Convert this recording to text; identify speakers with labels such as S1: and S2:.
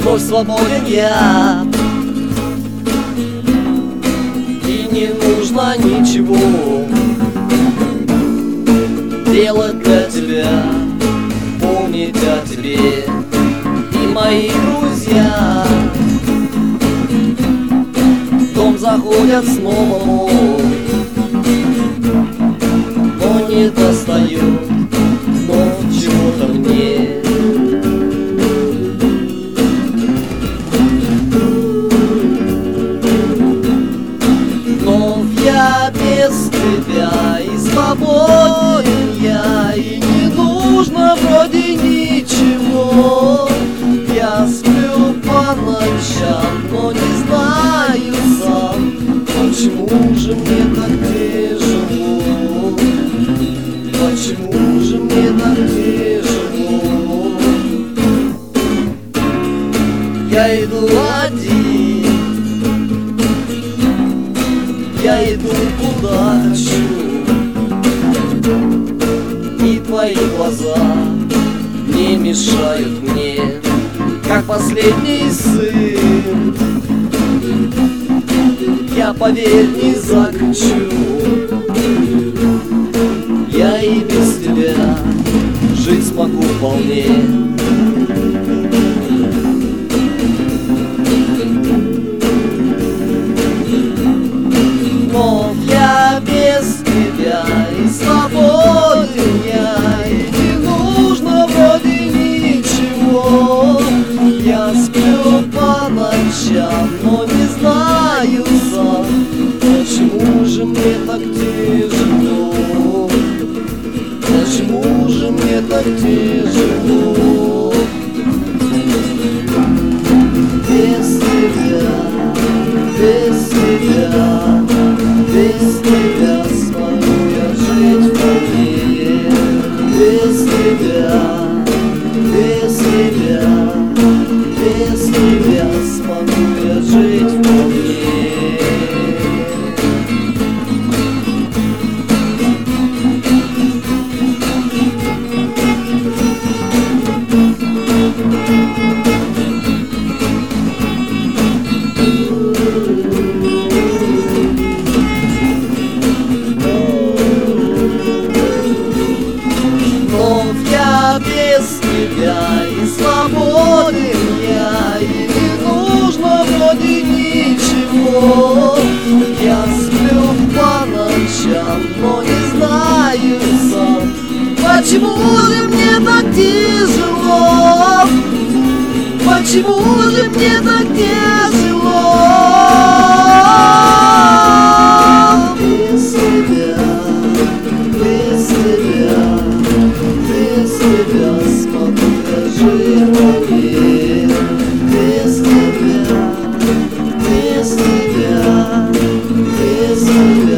S1: вновь свободен я, и не нужно ничего делать для тебя, помнить о тебе и мои друзья. В дом заходят снова мой, но не достает вновь чего-то мне. Вновь я без тебя и свободен я, и не нужно вроде ничего. Я сплю по ночам, но не знаю сам, почему же мне так тяжело, почему же мне так тяжело. Я иду один, я иду куда хочу, и твои глаза не мешают мне, как последний сын. Я, поверь, не закричу, я и без тебя жить смогу вполне. Но я без тебя и свободен я, и не нужно вроде ничего. Я сплю по ночам, но не знаю сам, почему же мне так тяжело, почему же мне так тяжело. Без тебя, без тебя, без тебя смогу я жить вполне. Без тебя, без тебя, без тебя смогу я жить вполне. Без тебя и свободен я, и не нужно вроде ничего. Я сплю по ночам, но не знаю сам, почему же мне так тяжело, почему же мне так тяжело. Без тебя, без тебя, без тебя смогу я жить вполне. Без тебя, без тебя, без тебя.